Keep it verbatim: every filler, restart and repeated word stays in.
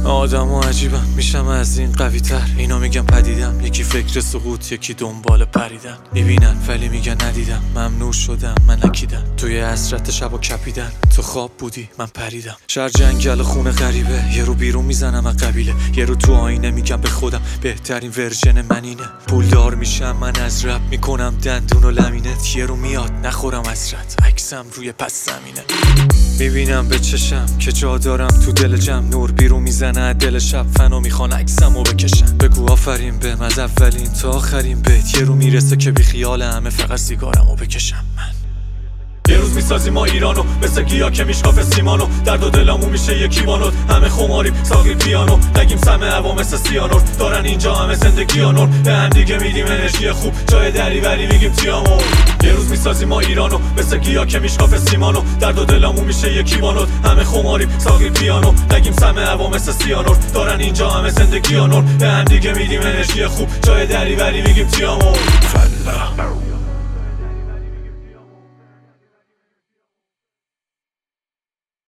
آدم و عجیبم، میشم از این قوی تر. اینا میگن پدیدم، یکی فکر سقوط، یکی دنبال پریدن. میبینن ولی میگن ندیدم، ممنوع شدم من نکیدم. توی حسرت شبا کپیدن، تو خواب بودی من پریدم. شهر جنگل خونه غریبه، یه رو بیرون میزنم از قبیله، یه رو تو آینه میگم به خودم بهترین ورژن من اینه. پولدار میشم من از رپ، میکنم دندون و لمینت. یه رو میاد نخورم حسرت، عکسم روی پس زمینه. میبینم به چشم که جا دارم تو دل جمع، نور بیرون میزنه دل شب، فنا میخوان عکسمو بکشم. بگو آفرین بهم از اولین تا آخرین بیت، یه رو میرسه که بی خیال همه فقط سیگارمو بکشم. من یه روز میسازیم ما ایرانو، مثل گیا که میشکافه سیمانو. درد و دلمون میشه یکی بانود، همه خماریم ساقی پیانو. نگیم سمه هوا مثل سیانور، دارن اینجا همه زندگی آنور. به هم دیگه میدیم انرژی خوب، جای دریوری میگیم تیامو. یه روز میسازیم ما ایرانو، مثل گیا که میشکافه سیمانو. درد و دلمون میشه یکی بانود، همه خماریم ساقی پیانو. نگیم سمه هوا مثل سیانور، دارن اینجا همه زندگی آنور. به هم دیگه میدیم انرژی خوب، جای دریوری میگیم تیامو.